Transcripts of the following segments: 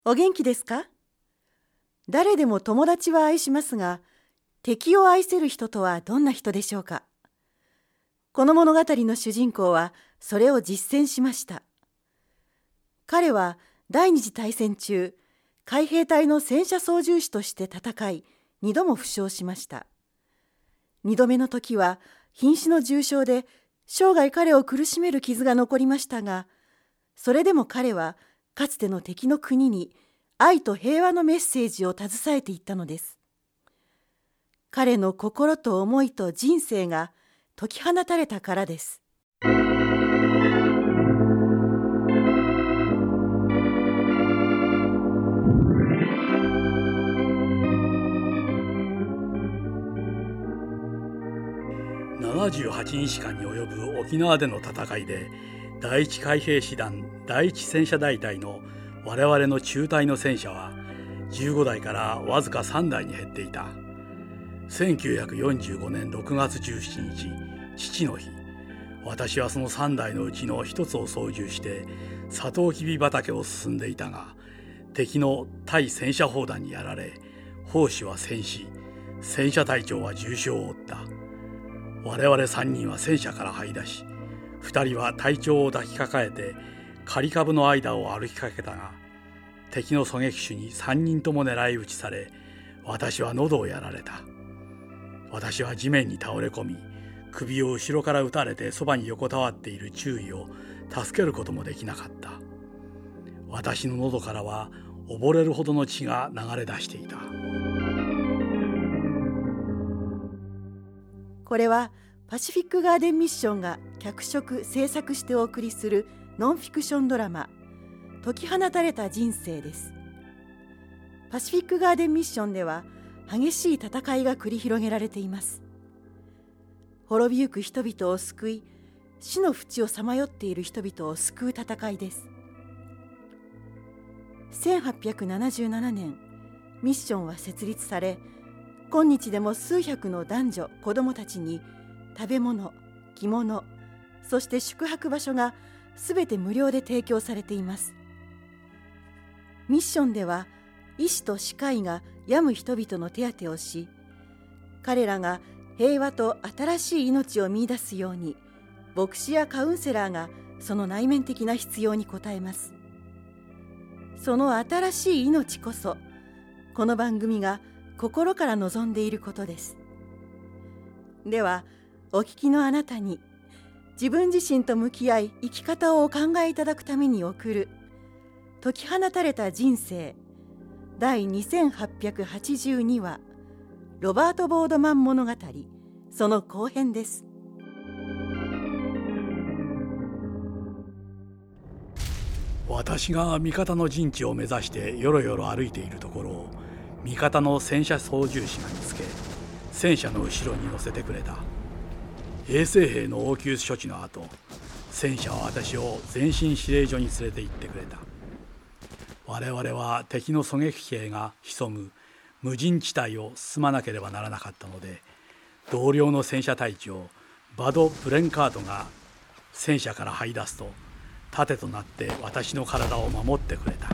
お元気ですか？誰でも友達は愛しますが、敵を愛せる人とはどんな人でしょうか？この物語の主人公はそれを実践しました。彼は第二次大戦中、海兵隊の戦車操縦士として戦い、2度も負傷しました。2度目の時は瀕死の重傷で、生涯彼を苦しめる傷が残りましたが、それでも彼はかつての敵の国に愛と平和のメッセージを携えていったのです。彼の心と思いと人生が解き放たれたからです。 78日間に及ぶ沖縄での戦いで、第一海兵師団第一戦車大隊の我々の中隊の戦車は15台からわずか3台に減っていた。1945年6月17日、父の日、私はその3台のうちの1つを操縦してサトウキビ畑を進んでいたが、敵の対戦車砲弾にやられ、砲手は戦死、戦車隊長は重傷を負った。我々3人は戦車から這い出し、2人は隊長を抱きかかえて刈り株の間を歩きかけたが、敵の狙撃手に3人とも狙い撃ちされ、私は喉をやられた。私は地面に倒れ込み、首を後ろから撃たれてそばに横たわっている中尉を助けることもできなかった。私の喉からは溺れるほどの血が流れ出していた。 これはパシフィックガーデンミッションが脚色・制作してお送りするノンフィクションドラマ、解き放たれた人生です。パシフィックガーデンミッションでは激しい戦いが繰り広げられています。滅びゆく人々を救い、死の淵をさまよっている人々を救う戦いです。1877年、ミッションは設立され、今日でも数百の男女子供たちに食べ物、着物、そして宿泊場所がすべて無料で提供されています。ミッションでは医師と歯科医が病む人々の手当てをし、彼らが平和と新しい命を見出すように、牧師やカウンセラーがその内面的な必要に応えます。その新しい命こそ、この番組が心から望んでいることです。では、お聞きのあなたに、自分自身と向き合い生き方をお考えいただくために送る解き放たれた人生第2882話、ロバート・ボードマン物語、その後編です。 私が味方の陣地を目指してよろよろ歩いているところを味方の戦車操縦士が見つけ、戦車の後ろに乗せてくれた。衛生兵の応急処置の後、戦車は私を前進指令所に連れて行ってくれた。我々は敵の狙撃兵が潜む無人地帯を進まなければならなかったので、同僚の戦車隊長バド・ブレンカートが戦車から這い出すと、盾となって私の体を守ってくれた。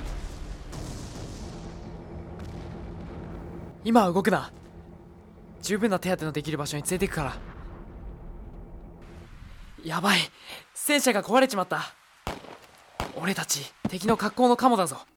今は動くな。十分な手当てのできる場所に連れて行くから。やばい、戦車が壊れちまった。俺たち敵の格好のカモだぞ。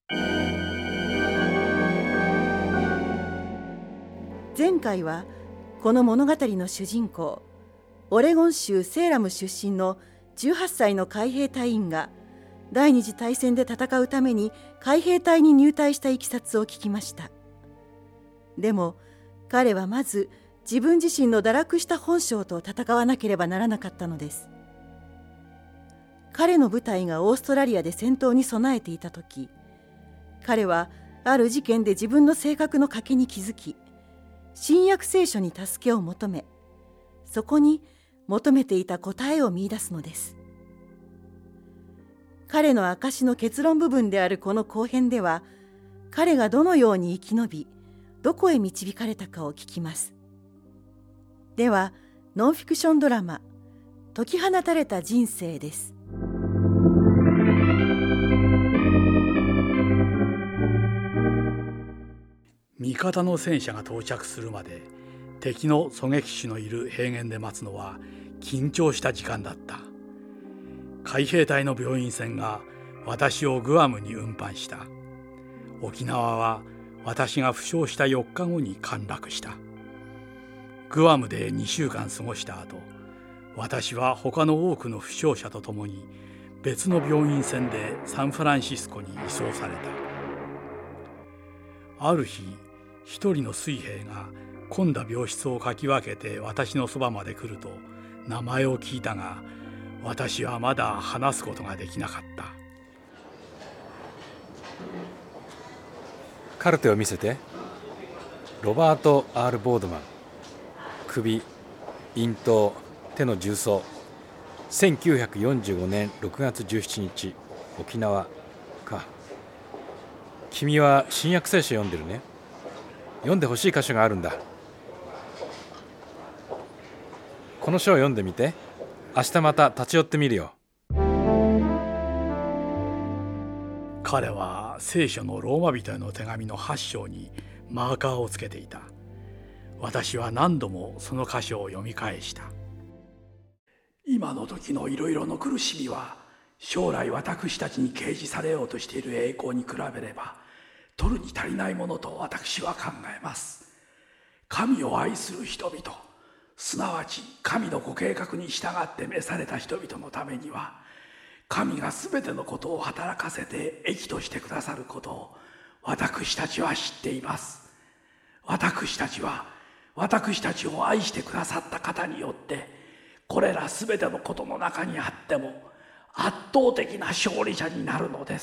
前回はこの物語の主人公、オレゴン州セーラム出身の18歳の海兵隊員が第二次大戦で戦うために海兵隊に入隊したいきさつを聞きました。でも彼はまず自分自身の堕落した本性と戦わなければならなかったのです。彼の部隊がオーストラリアで戦闘に備えていた時、彼はある事件で自分の性格の賭けに気づき、新約聖書に助けを求め、そこに求めていた答えを見出すのです。彼の証の結論部分であるこの後編では、彼がどのように生き延び、どこへ導かれたかを聞きます。では、ノンフィクションドラマ、解き放たれた人生です。 味方の戦車が到着するまで敵の狙撃手のいる平原で待つのは緊張した時間だった。海兵隊の病院船が私をグアムに運搬した。沖縄は私が負傷した4日後に陥落した。グアムで2週間過ごした後、私は他の多くの負傷者と共に別の病院船でサンフランシスコに移送された。ある日、一人の水兵が混んだ病室をかき分けて私のそばまで来ると名前を聞いたが、私はまだ話すことができなかった。 カルテを見せて。ロバート・ R ・ボードマン。首、咽頭、手の重曹。1945年6月17日、沖縄か。君は新約聖書読んでるね。読んでほしい箇所があるんだ。この書を読んでみて。明日また立ち寄ってみるよ。 彼は聖書のローマ人への手紙の8章にマーカーをつけていた。私は何度もその箇所を読み返した。今の時のいろいろの苦しみは将来私たちに掲示されようとしている栄光に比べれば取るに足りないものと私は考えます。神を愛する人々、すなわち神のご計画に従って召された人々のためには、神がすべてのことを働かせて益としてくださることを私たちは知っています。私たちは私たちを愛してくださった方によってこれらすべてのことの中にあっても圧倒的な勝利者になるのです。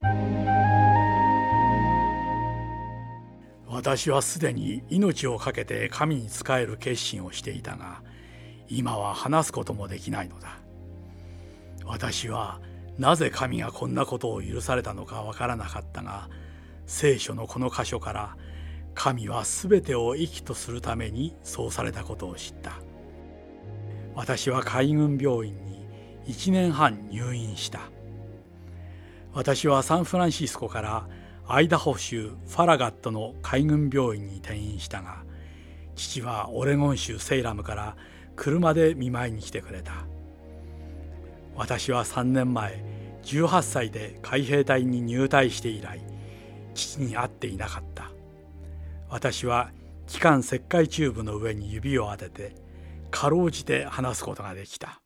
私はすでに命を懸けて神に仕える決心をしていたが、今は話すこともできないのだ。私はなぜ神がこんなことを許されたのかわからなかったが、聖書のこの箇所から神はすべてを益とするためにそうされたことを知った。私は海軍病院に1年半入院した。私はサンフランシスコからアイダホ州ファラガットの海軍病院に転院したが、父はオレゴン州セイラムから車で見舞いに来てくれた。私は3年前18歳で海兵隊に入隊して以来、父に会っていなかった。私は気管切開チューブの上に指を当ててかろうじて話すことができた。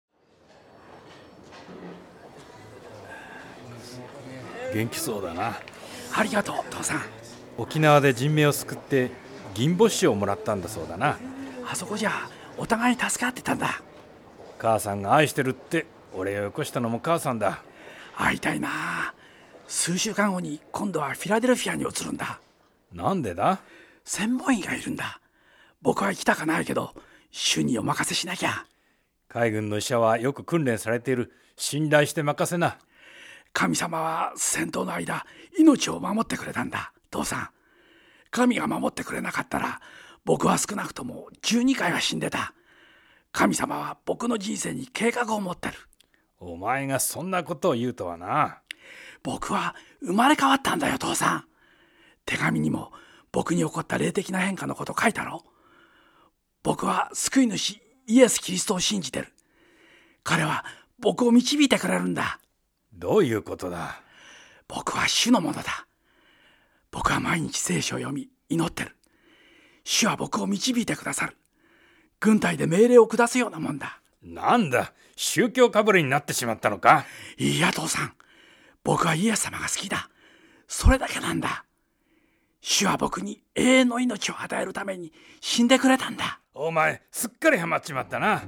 元気そうだな。 ありがとう父さん。 沖縄で人命を救って銀星紙をもらったんだそうだな。 あそこじゃお互い助かってたんだ。 母さんが愛してるって俺をよこしたのも母さんだ。 会いたいな。数週間後に今度はフィラデルフィアに移るんだ。 なんでだ？ 専門医がいるんだ。僕は行きたかないけど主にお任せしなきゃ。 海軍の医者はよく訓練されている。信頼して任せな。 神様は戦闘の間命を守ってくれたんだ父さん。神が守ってくれなかったら僕は少なくとも12回は死んでた。神様は僕の人生に計画を持ってる。 お前がそんなことを言うとはな。 僕は生まれ変わったんだよ父さん。手紙にも僕に起こった霊的な変化のこと書いたろ。僕は救い主イエス・キリストを信じてる。彼は僕を導いてくれるんだ。 どういうことだ？ 僕は主のものだ。僕は毎日聖書を読み祈ってる。主は僕を導いてくださる。軍隊で命令を下すようなもんだ。 なんだ、宗教かぶれになってしまったのか？ いいや父さん、僕はイエス様が好きだ。それだけなんだ。主は僕に永遠の命を与えるために死んでくれたんだ。 お前すっかりハマっちまったな。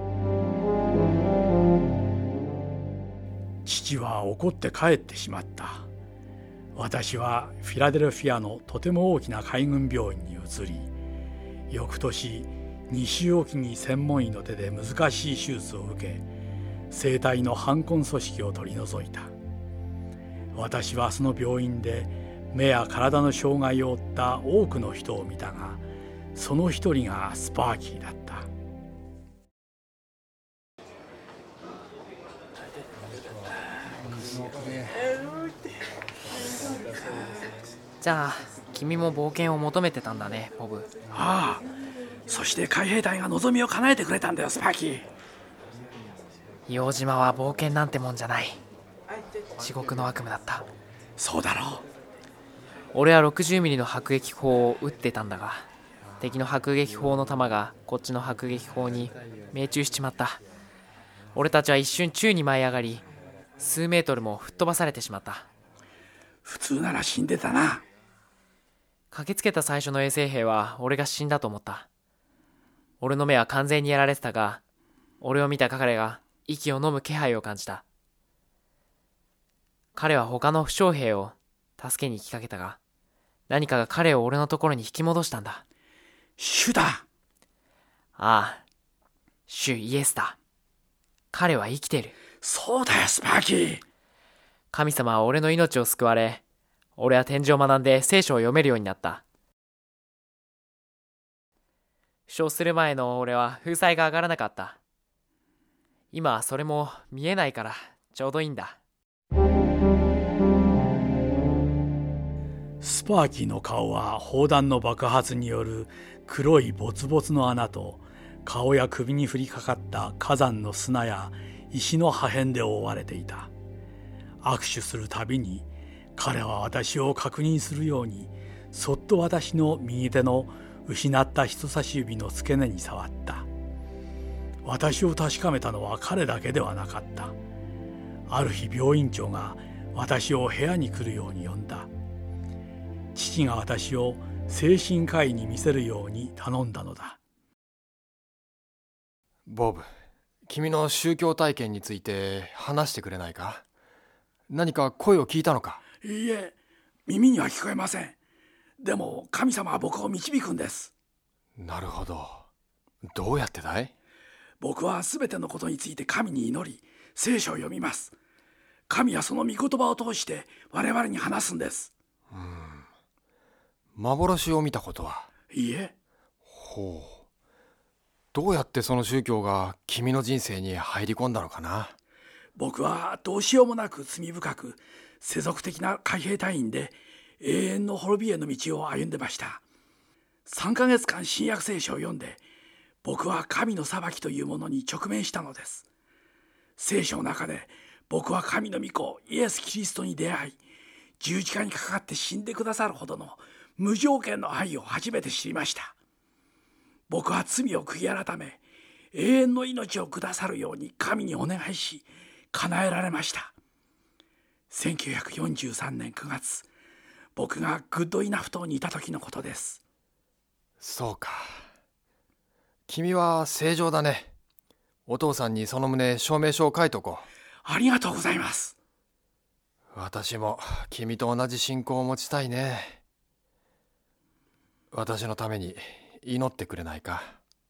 父は怒って帰ってしまった。私はフィラデルフィアのとても大きな海軍病院に移り、翌年2週おきに専門医の手で難しい手術を受け、声帯の反根組織を取り除いた。私はその病院で目や体の障害を負った多くの人を見たが、その一人がスパーキーだった。 じゃあ君も冒険を求めてたんだね、ボブ。 ああ、そして海兵隊が望みを叶えてくれたんだよ、スパーキー。 硫黄島は冒険なんてもんじゃない。地獄の悪夢だった。 そうだろう。 俺は60ミリの迫撃砲を撃ってたんだが、敵の迫撃砲の弾がこっちの迫撃砲に命中しちまった。俺たちは一瞬宙に舞い上がり、数メートルも吹っ飛ばされてしまった。 普通なら死んでたな。 駆けつけた最初の衛生兵は俺が死んだと思った。俺の目は完全にやられてたが、俺を見た彼が息を飲む気配を感じた。彼は他の負傷兵を助けに行きかけたが、何かが彼を俺のところに引き戻したんだ。 主だ。 ああ、主イエスだ。彼は生きてる。 そうだよ、スパーキー。 神様は俺の命を救われ、俺は天井を学んで聖書を読めるようになった。負傷する前の俺は風彩が上がらなかった。今はそれも見えないからちょうどいいんだ。 スパーキーの顔は砲弾の爆発による黒いボツボツの穴と、顔や首に降りかかった火山の砂や石の破片で覆われていた。握手するたびに彼は私を確認するように、そっと私の右手の失った人差し指の付け根に触った。私を確かめたのは彼だけではなかった。ある日病院長が私を部屋に来るように呼んだ。父が私を精神科医に見せるように頼んだのだ。 ボブ、君の宗教体験について話してくれないか？何か声を聞いたのか？ いいえ、耳には聞こえません。でも神様は僕を導くんです。 なるほど。どうやってだい？ 僕はすべてのことについて神に祈り、聖書を読みます。神はその御言葉を通して我々に話すんです。 幻を見たことは？ いいえ。 ほう。どうやってその宗教が君の人生に入り込んだのかな？ 僕はどうしようもなく罪深く、世俗的な海兵隊員で永遠の滅びへの道を歩んでました。3ヶ月間新約聖書を読んで、僕は神の裁きというものに直面したのです。聖書の中で僕は神の御子イエス・キリストに出会い、十字架にかかって死んでくださるほどの無条件の愛を初めて知りました。僕は罪を悔い改め、永遠の命をくださるように神にお願いし、叶えられました。1943年9月、僕がグッドイナフ島にいた時のことです。 そうか。君は正常だね。お父さんにその旨証明書を書いとこう。 ありがとうございます。 私も君と同じ信仰を持ちたいね。私のために祈ってくれないか？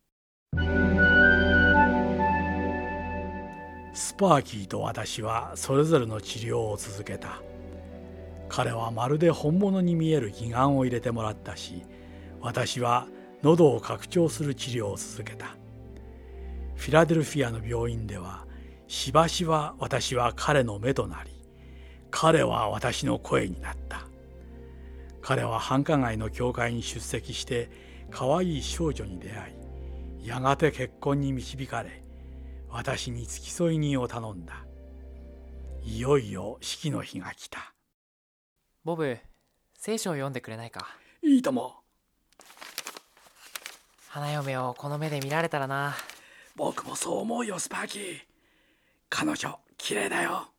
スパーキーと私はそれぞれの治療を続けた。彼はまるで本物に見える義眼を入れてもらったし、私は喉を拡張する治療を続けた。フィラデルフィアの病院ではしばしば私は彼の目となり、彼は私の声になった。彼は繁華街の教会に出席して可愛い少女に出会い、やがて結婚に導かれ、私に付き添い人を頼んだ。いよいよ式の日が来た。 ボブ、聖書を読んでくれないか？ いいとも。 花嫁をこの目で見られたらな。 僕もそう思うよ、スパーキー。彼女綺麗だよ。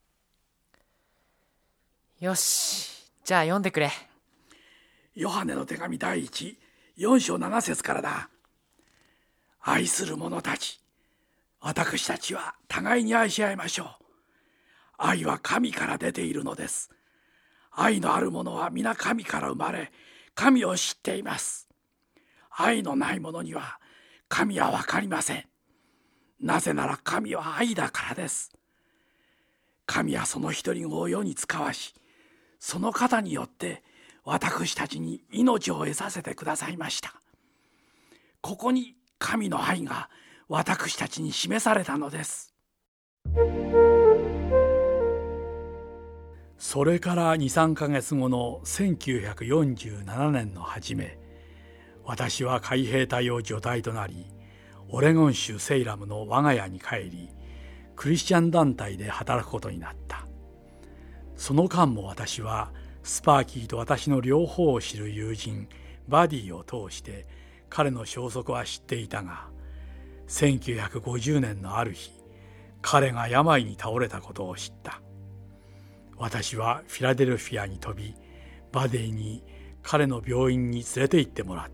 よし、じゃあ読んでくれ。 ヨハネの手紙第1、4章7節からだ。愛する者たち、私たちは互いに愛し合いましょう。愛は神から出ているのです。愛のある者は皆神から生まれ、神を知っています。愛のない者には神は分かりません。なぜなら神は愛だからです。神はその一人子を世に使わし、その方によって私たちに命を得させてくださいました。ここに神の愛が私たちに示されたのです。 それから2、3ヶ月後の1947年の初め、私は海兵隊を除隊となり、オレゴン州セイラムの我が家に帰り、クリスチャン団体で働くことになった。その間も私はスパーキーと私の両方を知る友人バディを通して彼の消息は知っていたが、1950年のある日、彼が病に倒れたことを知った。私はフィラデルフィアに飛び、バディに彼の病院に連れて行ってもらった。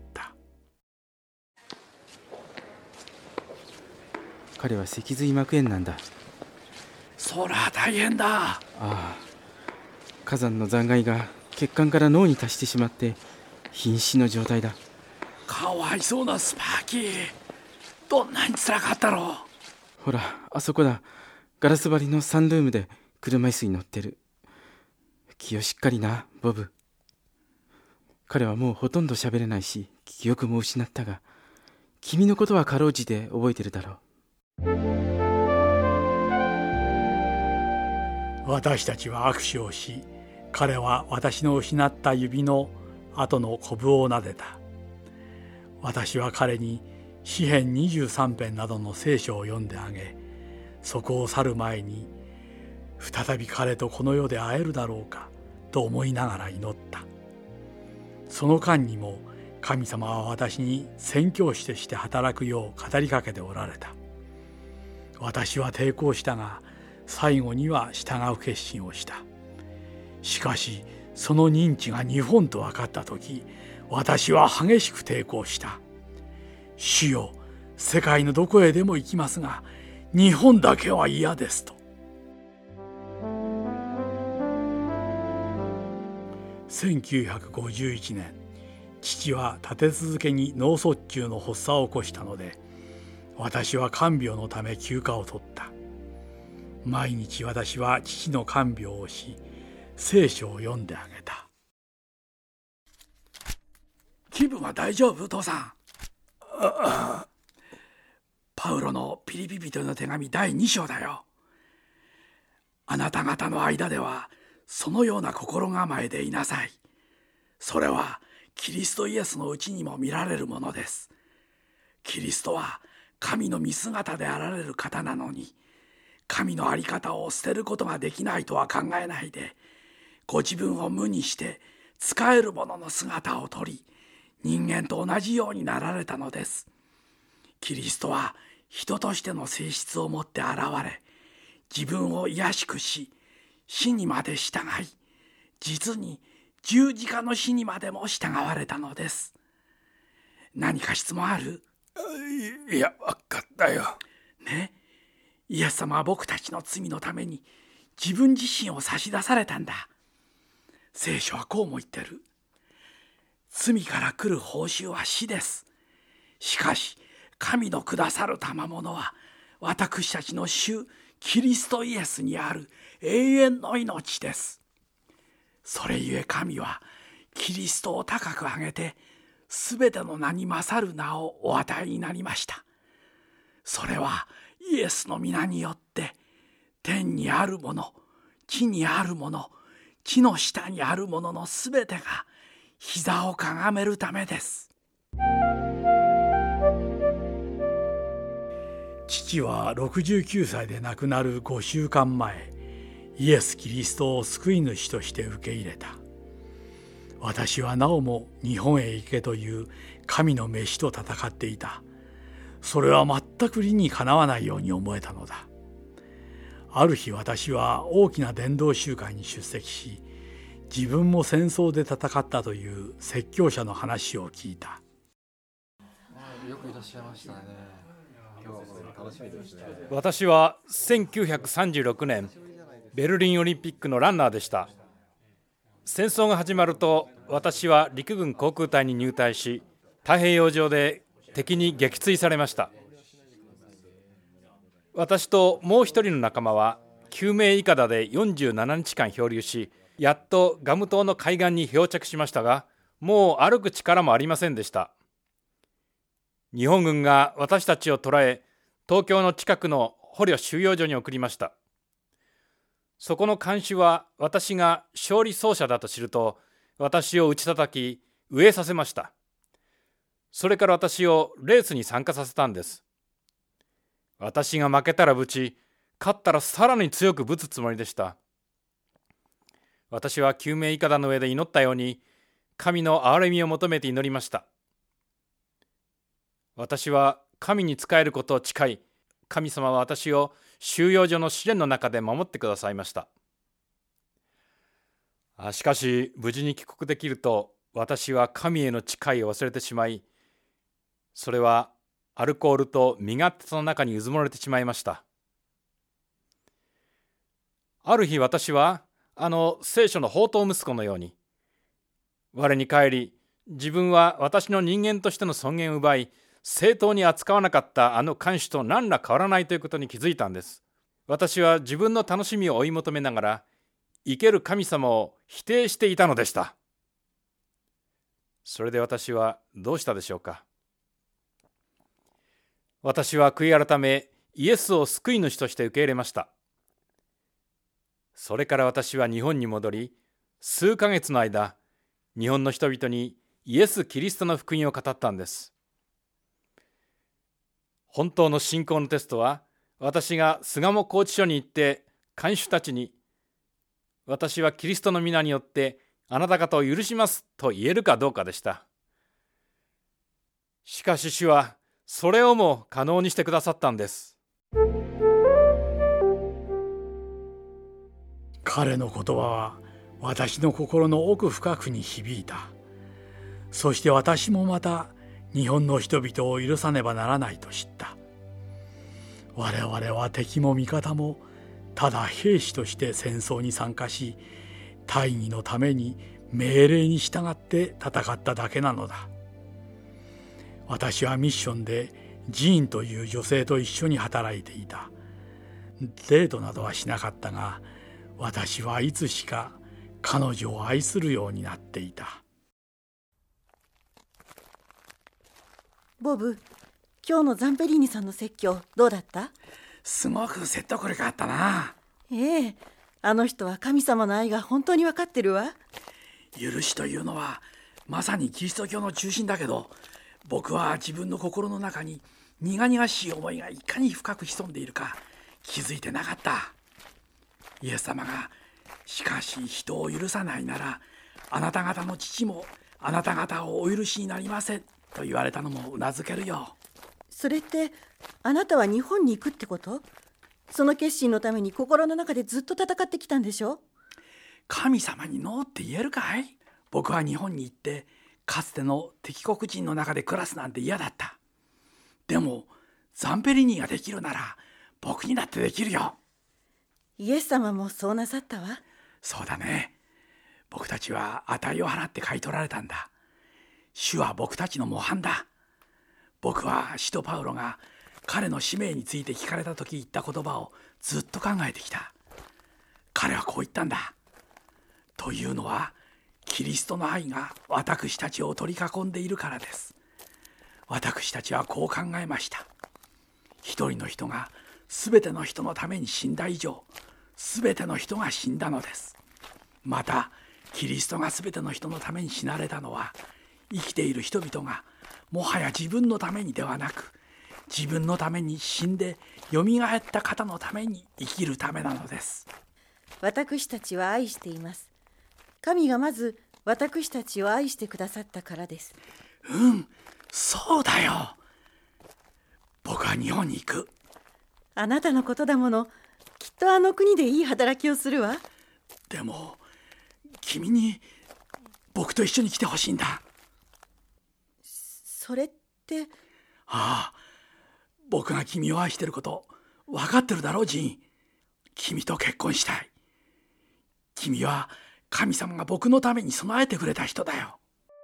彼は脊髄膜炎なんだ。 そら大変だ。 ああ、火山の残骸が血管から脳に達してしまって瀕死の状態だ。 かわいそうなスパーキー、どんなにつらかったろう。 ほら、あそこだ。ガラス張りのサンルームで車椅子に乗ってる。気をしっかりな、ボブ。彼はもうほとんど喋れないし、記憶も失ったが、君のことはかろうじて覚えてるだろう。 私たちは握手をし、彼は私の失った指の後のコブを撫でた。私は彼に詩編23編などの聖書を読んであげ、そこを去る前に再び彼とこの世で会えるだろうかと思いながら祈った。その間にも神様は私に宣教師として働くよう語りかけておられた。私は抵抗したが、最後には従う決心をした。しかしその認知が日本と分かった時、私は激しく抵抗した。主よ、世界のどこへでも行きますが、日本だけは嫌ですと。1951年、父は立て続けに脳卒中の発作を起こしたので、私は看病のため休暇を取った。毎日私は父の看病をし、聖書を読んであげた。気分は大丈夫、父さん。パウロのピリピ人への手紙第2章だよ。あなた方の間ではそのような心構えでいなさい。それはキリストイエスのうちにも見られるものです。キリストは神の見姿であられる方なのに、神の在り方を捨てることができないとは考えないで、ご自分を無にして仕える者の姿をとり、人間と同じようになられたのです。キリストは人としての性質を持って現れ、自分を卑しくし、死にまで従い、実に十字架の死にまでも従われたのです。何か質問ある？ いや、分かったよ。 ね、イエス様は僕たちの罪のために自分自身を差し出されたんだ。聖書はこうも言ってる。罪から来る報酬は死です。しかし神のくださる賜物は私たちの主キリストイエスにある永遠の命です。それゆえ神はキリストを高く上げて、すべての名に勝る名をお与えになりました。それはイエスの皆によって、天にあるもの、地にあるもの、地の下にあるもののすべてが膝をかがめるためです。父は69歳で亡くなる5週間前、イエス・キリストを救い主として受け入れた。私はなおも日本へ行けという神の召しと戦っていた。それは全く理にかなわないように思えたのだ。ある日、私は大きな伝道集会に出席し、自分も戦争で戦ったという説教者の話を聞いた。 よくいらっしゃいましたね。 私は1936年ベルリンオリンピックのランナーでした。戦争が始まると、私は陸軍航空隊に入隊し、太平洋上で敵に撃墜されました。私ともう一人の仲間は救命いかだで47日間漂流し、やっとガム島の海岸に漂着しましたが、もう歩く力もありませんでした。日本軍が私たちを捕らえ、東京の近くの捕虜収容所に送りました。 そこの看守は私が勝利走者だと知ると、私を打ち叩き飢えさせました。それから私をレースに参加させたんです。私が負けたらぶち、勝ったらさらに強くぶつつもりでした。私は救命いかだの上で祈ったように、神の憐れみを求めて祈りました。私は神に仕えることを誓い、神様は私を収容所の試練の中で守ってくださいました。しかし無事に帰国できると、私は神への誓いを忘れてしまい、それはアルコールと身勝手さの中にうずもれてしまいました。ある日、私は聖書の放蕩息子のように、我に返り、自分は私の人間としての尊厳を奪い、正当に扱わなかった看守と何ら変わらないということに気づいたんです。私は自分の楽しみを追い求めながら、生ける神様を否定していたのでした。それで私はどうしたでしょうか。私は悔い改め、イエスを救い主として受け入れました。それから私は日本に戻り、数ヶ月の間、日本の人々にイエス・キリストの福音を語ったんです。本当の信仰のテストは、私が巣鴨拘置所に行って看守たちに、私はキリストの皆によってあなた方を許しますと言えるかどうかでした。しかし主はそれをも可能にしてくださったんです。 彼の言葉は私の心の奥深くに響いた。そして私もまた日本の人々を許さねばならないと知った。我々は敵も味方もただ兵士として戦争に参加し、大義のために命令に従って戦っただけなのだ。私はミッションでジーンという女性と一緒に働いていた。デートなどはしなかったが、私はいつしか彼女を愛するようになっていた。 ボブ、今日のザンペリーニさんの説教どうだった？ すごく説得力あったな。 ええ、あの人は神様の愛が本当に分かってるわ。 許しというのはまさにキリスト教の中心だけど、僕は自分の心の中に苦々しい思いがいかに深く潜んでいるか気づいてなかった。イエス様が、しかし人を許さないならあなた方の父もあなた方をお許しになりませんと言われたのもうなずけるよ。 それってあなたは日本に行くってこと？その決心のために心の中でずっと戦ってきたんでしょ？ 神様にノーって言えるかい？僕は日本に行ってかつての敵国人の中で暮らすなんて嫌だった。でもザンペリーニができるなら僕にだってできるよ。 イエス様もそうなさったわ。 そうだね。僕たちは値を払って買い取られたんだ。主は僕たちの模範だ。僕は使徒パウロが彼の使命について聞かれた時言った言葉をずっと考えてきた。彼はこう言ったんだ。というのはキリストの愛が私たちを取り囲んでいるからです。私たちはこう考えました。一人の人がすべての人のために死んだ以上、すべての人が死んだのです。またキリストがすべての人のために死なれたのは、生きている人々がもはや自分のためにではなく、自分のために死んでよみがえった方のために生きるためなのです。 私たちは愛しています。神がまず私たちを愛してくださったからです。 そうだよ。僕は日本に行く。 あなたのことだもの。きっとあの国でいい働きをするわ。 でも君に僕と一緒に来てほしいんだ。 それって？ ああ、僕が君を愛してること分かってるだろう、ジン。君と結婚したい。君は神様が僕のために備えてくれた人だよ。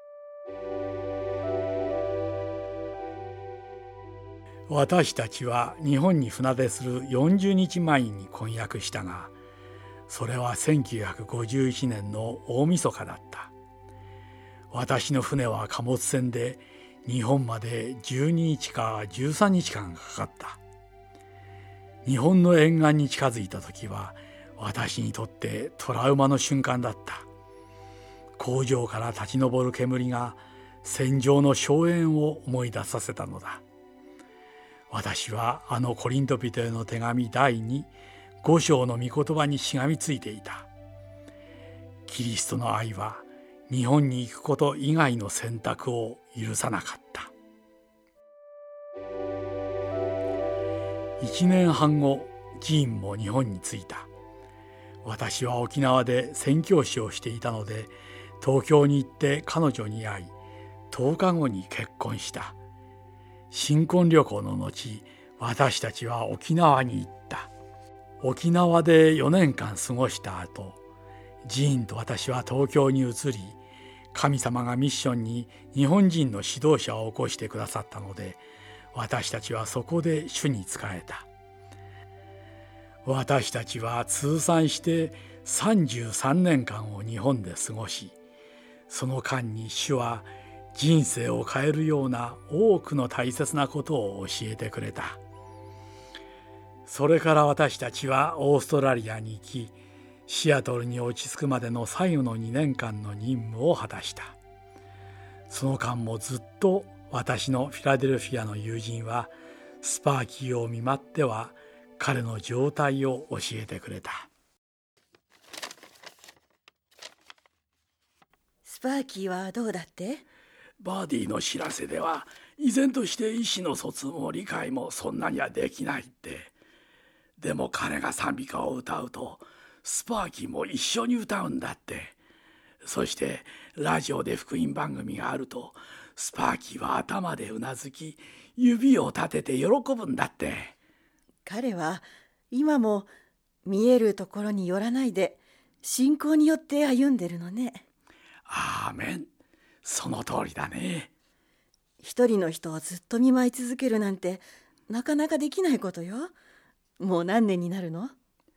私たちは日本に船出する40日前に婚約したが、それは1951年の大晦日だった。私の船は貨物船で日本まで12日か13日間かかった。日本の沿岸に近づいた時は、 私にとってトラウマの瞬間だった。工場から立ち上る煙が戦場の硝煙を思い出させたのだ。私はあのコリント人への手紙第5章の御言葉にしがみついていた。キリストの愛は日本に行くこと以外の選択を許さなかった。1年半後、ジーンも日本に着いた。私は沖縄で宣教師をしていたので、東京に行って彼女に会い、10日後に結婚した。新婚旅行の後、私たちは沖縄に行った。沖縄で4年間過ごした後、ジーンと私は東京に移り、神様がミッションに日本人の指導者を起こしてくださったので、私たちはそこで主に仕えた。私たちは通算して33年間を日本で過ごし、その間に主は人生を変えるような多くの大切なことを教えてくれた。それから私たちはオーストラリアに行き、シアトルに落ち着くまでの最後の2年間の任務を果たした。その間もずっと私のフィラデルフィアの友人はスパーキーを見舞っては彼の状態を教えてくれた。 スパーキーはどうだって？ バーディーの知らせでは依然として意思の疎通も理解もそんなにはできないって。でも彼が賛美歌を歌うとスパーキーも一緒に歌うんだって。そしてラジオで福音番組があるとスパーキーは頭でうなずき指を立てて喜ぶんだって。 彼は今も見えるところに寄らないで信仰によって歩んでるのね。 アーメン。その通りだね。 一人の人をずっと見舞い続けるなんてなかなかできないことよ。もう何年になるの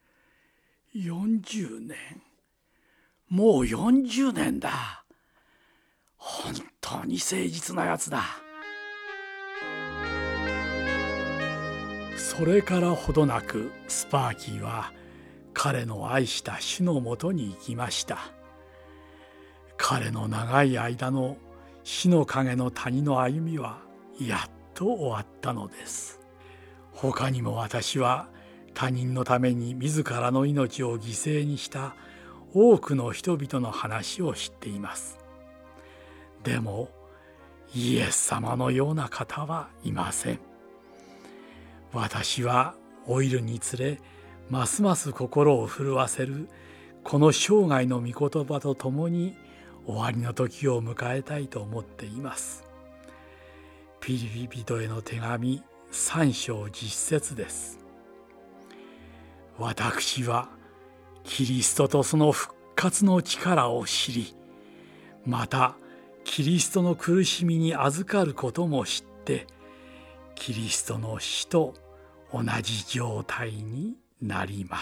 ？40年。もう40年だ。本当に誠実なやつだ。それからほどなくスパーキーは彼の愛した主のもとに行きました。彼の長い間の死の影の谷の歩みはやっと終わったのです。他にも私は他人のために自らの命を犠牲にした多くの人々の話を知っています。でもイエス様のような方はいません。私は老いるにつれますます心を震わせるこの生涯の御言葉とともに終わりの時を迎えたいと思っています。ピリピ人への手紙3章10節です。私はキリストとその復活の力を知り、またキリストの苦しみに預かることも知って、キリストの死と同じ状態になります。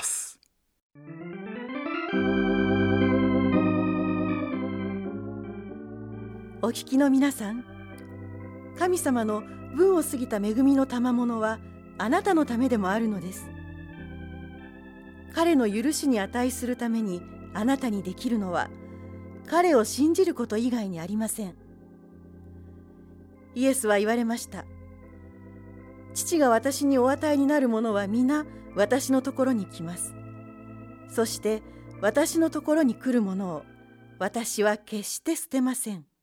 お聞きの皆さん、神様の分を過ぎた恵みの賜物はあなたのためでもあるのです。彼の許しに値するためにあなたにできるのは彼を信じること以外にありません。イエスは言われました。父が私にお与えになるものは皆私のところに来ます。そして私のところに来るものを私は決して捨てません。